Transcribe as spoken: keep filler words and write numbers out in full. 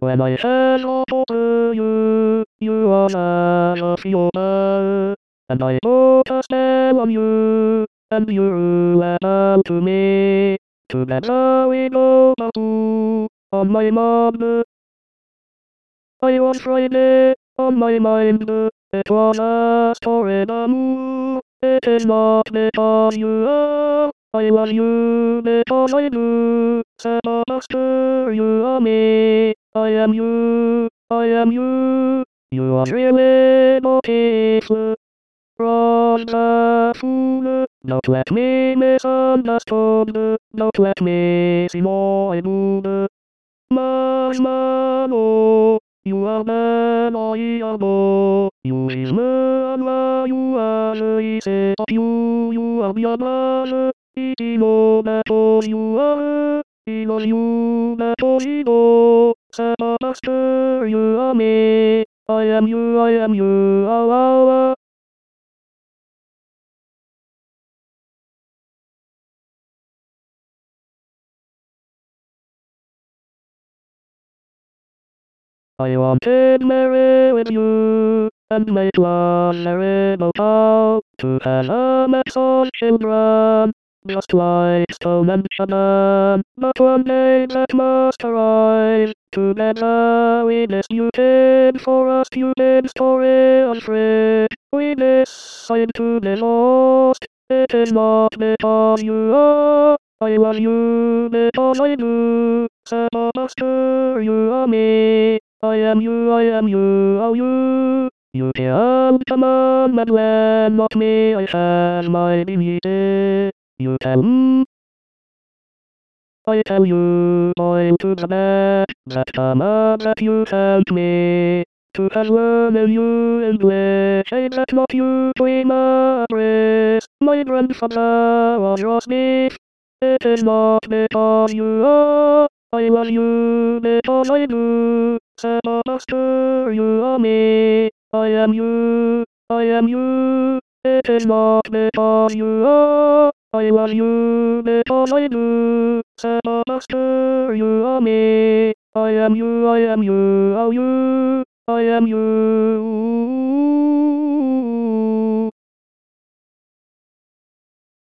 When I said hello to you, you are not a fiona, and I put a spell on you, and you went out to me. Together we go to on my mind. I was Friday on my mind. It was a story the It is not because you are. I was you because I do. Set up a stir, you are me. I am you. I am you. You are really not peaceful. Cross the fool. Don't let me misunderstood. Don't let me see more I do. Marshmallow, you are man I amo. You is man la you are easy of you you are your man. Itino metos you are. Ino you metos ino. Master you are me. I am you I am you. Ah, ah, ah. I wanted marry with you, and make love married out to have a mess of children, just like Stone and Shannon. But one day that must arrive, together we disputed for a stupid story on freight. We decide to be lost, it is not because you are, I love you because I do, set a master you are me. I am you, I am you, oh you. You can't come on, but when not me, I have my dignity. You can, I tell you, point to the net, that command that you sent me. To have learned you English, ain't that not you between my breast? My grandfather was your speech. It is not because you are, I love you because I do. Set a master, you are me. I am you, I am you. It is not because you are, I love you because I do. Set a master, you are me. I am you, I am you, oh you. I am you.